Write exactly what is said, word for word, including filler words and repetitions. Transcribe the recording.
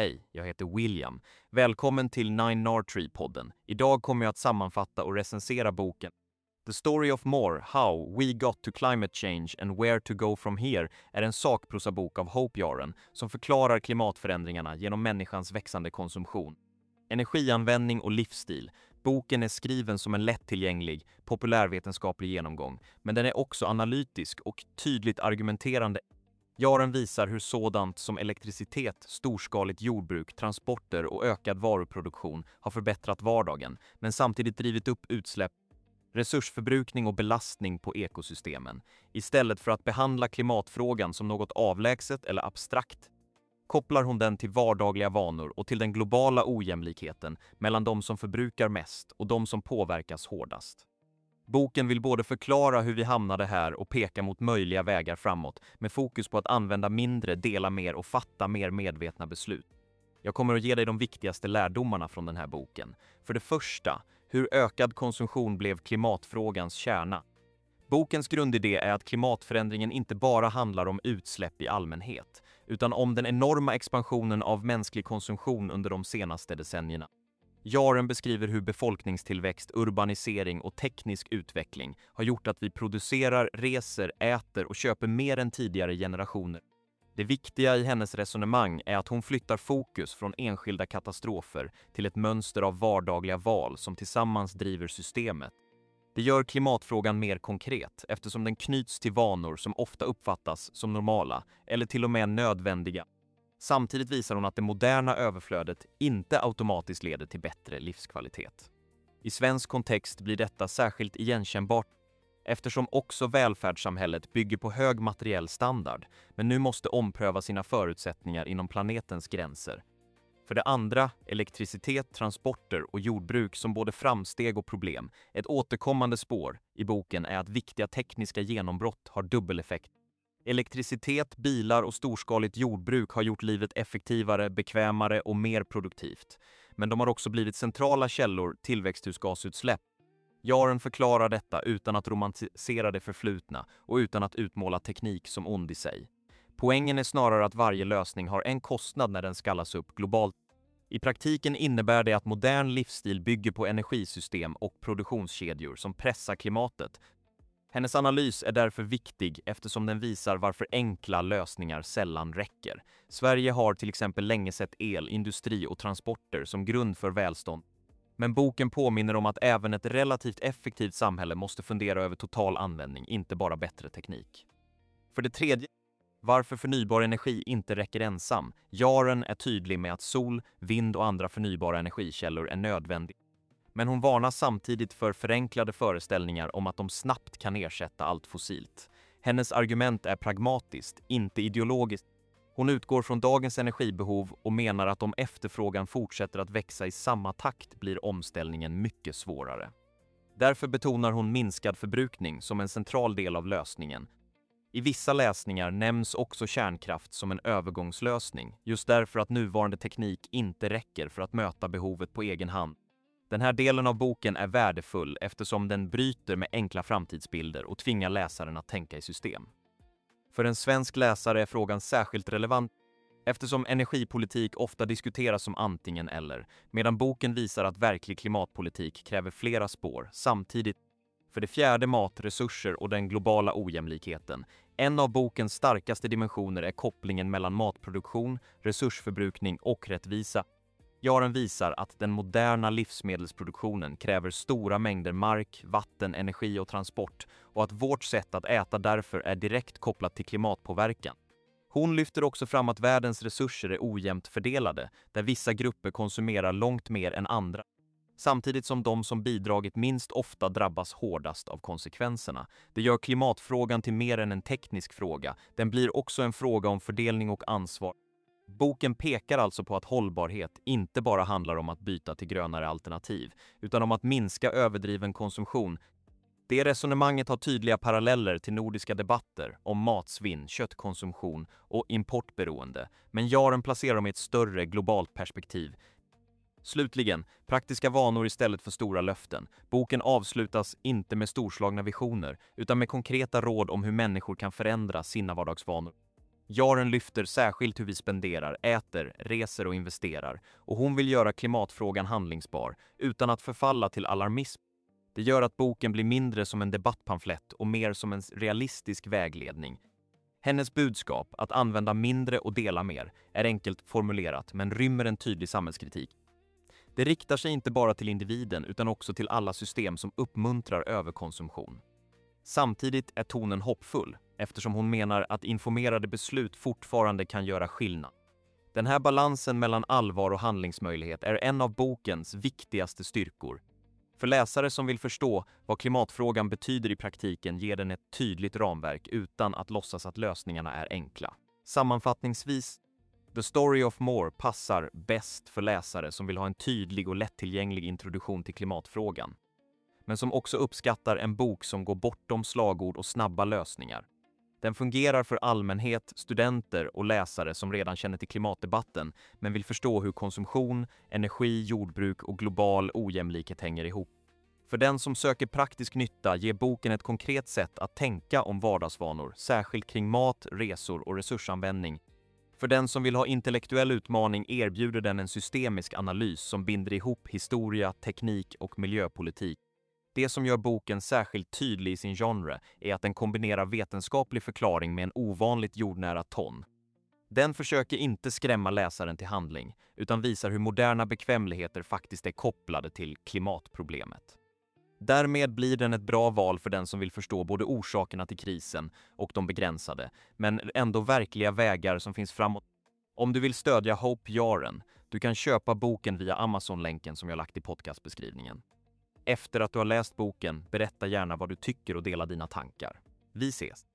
Hej, jag heter William. Välkommen till Nine Nortree-podden. Idag kommer jag att sammanfatta och recensera boken The Story of More, How We Got to Climate Change and Where to Go From Here är en sakprosabok av Hope Jahren som förklarar klimatförändringarna genom människans växande konsumtion, energianvändning och livsstil. Boken är skriven som en lättillgänglig, populärvetenskaplig genomgång, men den är också analytisk och tydligt argumenterande. Jahren visar hur sådant som elektricitet, storskaligt jordbruk, transporter och ökad varuproduktion har förbättrat vardagen, men samtidigt drivit upp utsläpp, resursförbrukning och belastning på ekosystemen. Istället för att behandla klimatfrågan som något avlägset eller abstrakt, kopplar hon den till vardagliga vanor och till den globala ojämlikheten mellan de som förbrukar mest och de som påverkas hårdast. Boken vill både förklara hur vi hamnade här och peka mot möjliga vägar framåt med fokus på att använda mindre, dela mer och fatta mer medvetna beslut. Jag kommer att ge dig de viktigaste lärdomarna från den här boken. För det första, hur ökad konsumtion blev klimatfrågans kärna. Bokens grundidé är att klimatförändringen inte bara handlar om utsläpp i allmänhet, utan om den enorma expansionen av mänsklig konsumtion under de senaste decennierna. Jahren beskriver hur befolkningstillväxt, urbanisering och teknisk utveckling har gjort att vi producerar, reser, äter och köper mer än tidigare generationer. Det viktiga i hennes resonemang är att hon flyttar fokus från enskilda katastrofer till ett mönster av vardagliga val som tillsammans driver systemet. Det gör klimatfrågan mer konkret eftersom den knyts till vanor som ofta uppfattas som normala eller till och med nödvändiga. Samtidigt visar hon att det moderna överflödet inte automatiskt leder till bättre livskvalitet. I svensk kontext blir detta särskilt igenkännbart eftersom också välfärdssamhället bygger på hög materiell standard, men nu måste ompröva sina förutsättningar inom planetens gränser. För det andra, elektricitet, transporter och jordbruk som både framsteg och problem. Ett återkommande spår i boken är att viktiga tekniska genombrott har dubbeleffekt. Elektricitet, bilar och storskaligt jordbruk har gjort livet effektivare, bekvämare och mer produktivt. Men de har också blivit centrala källor till växthusgasutsläpp. Jahren förklarar detta utan att romantisera det förflutna och utan att utmåla teknik som ond i sig. Poängen är snarare att varje lösning har en kostnad när den skalas upp globalt. I praktiken innebär det att modern livsstil bygger på energisystem och produktionskedjor som pressar klimatet. Hennes analys är därför viktig eftersom den visar varför enkla lösningar sällan räcker. Sverige har till exempel länge sett el, industri och transporter som grund för välstånd. Men boken påminner om att även ett relativt effektivt samhälle måste fundera över total användning, inte bara bättre teknik. För det tredje, varför förnybar energi inte räcker ensam. Jahren är tydlig med att sol, vind och andra förnybara energikällor är nödvändiga. Men hon varnar samtidigt för förenklade föreställningar om att de snabbt kan ersätta allt fossilt. Hennes argument är pragmatiskt, inte ideologiskt. Hon utgår från dagens energibehov och menar att om efterfrågan fortsätter att växa i samma takt blir omställningen mycket svårare. Därför betonar hon minskad förbrukning som en central del av lösningen. I vissa läsningar nämns också kärnkraft som en övergångslösning, just därför att nuvarande teknik inte räcker för att möta behovet på egen hand. Den här delen av boken är värdefull eftersom den bryter med enkla framtidsbilder och tvingar läsaren att tänka i system. För en svensk läsare är frågan särskilt relevant eftersom energipolitik ofta diskuteras som antingen eller, medan boken visar att verklig klimatpolitik kräver flera spår samtidigt. För det fjärde, mat, resurser och den globala ojämlikheten. En av bokens starkaste dimensioner är kopplingen mellan matproduktion, resursförbrukning och rättvisa. Jahren visar att den moderna livsmedelsproduktionen kräver stora mängder mark, vatten, energi och transport och att vårt sätt att äta därför är direkt kopplat till klimatpåverkan. Hon lyfter också fram att världens resurser är ojämnt fördelade, där vissa grupper konsumerar långt mer än andra, samtidigt som de som bidragit minst ofta drabbas hårdast av konsekvenserna. Det gör klimatfrågan till mer än en teknisk fråga, den blir också en fråga om fördelning och ansvar. Boken pekar alltså på att hållbarhet inte bara handlar om att byta till grönare alternativ, utan om att minska överdriven konsumtion. Det resonemanget har tydliga paralleller till nordiska debatter om matsvinn, köttkonsumtion och importberoende, men Jahren placerar dem i ett större globalt perspektiv. Slutligen, praktiska vanor istället för stora löften. Boken avslutas inte med storslagna visioner, utan med konkreta råd om hur människor kan förändra sina vardagsvanor. Jaren lyfter särskilt hur vi spenderar, äter, reser och investerar, och hon vill göra klimatfrågan handlingsbar utan att förfalla till alarmism. Det gör att boken blir mindre som en debattpamflett och mer som en realistisk vägledning. Hennes budskap, att använda mindre och dela mer, är enkelt formulerat men rymmer en tydlig samhällskritik. Det riktar sig inte bara till individen utan också till alla system som uppmuntrar överkonsumtion. Samtidigt är tonen hoppfull, eftersom hon menar att informerade beslut fortfarande kan göra skillnad. Den här balansen mellan allvar och handlingsmöjlighet är en av bokens viktigaste styrkor. För läsare som vill förstå vad klimatfrågan betyder i praktiken ger den ett tydligt ramverk utan att låtsas att lösningarna är enkla. Sammanfattningsvis, The Story of More passar bäst för läsare som vill ha en tydlig och lättillgänglig introduktion till klimatfrågan, men som också uppskattar en bok som går bortom slagord och snabba lösningar. Den fungerar för allmänhet, studenter och läsare som redan känner till klimatdebatten men vill förstå hur konsumtion, energi, jordbruk och global ojämlikhet hänger ihop. För den som söker praktisk nytta ger boken ett konkret sätt att tänka om vardagsvanor, särskilt kring mat, resor och resursanvändning. För den som vill ha intellektuell utmaning erbjuder den en systemisk analys som binder ihop historia, teknik och miljöpolitik. Det som gör boken särskilt tydlig i sin genre är att den kombinerar vetenskaplig förklaring med en ovanligt jordnära ton. Den försöker inte skrämma läsaren till handling, utan visar hur moderna bekvämligheter faktiskt är kopplade till klimatproblemet. Därmed blir den ett bra val för den som vill förstå både orsakerna till krisen och de begränsade, men ändå verkliga vägar som finns framåt. Om du vill stödja Hope Jaren, du kan köpa boken via Amazon-länken som jag lagt i podcastbeskrivningen. Efter att du har läst boken, berätta gärna vad du tycker och dela dina tankar. Vi ses!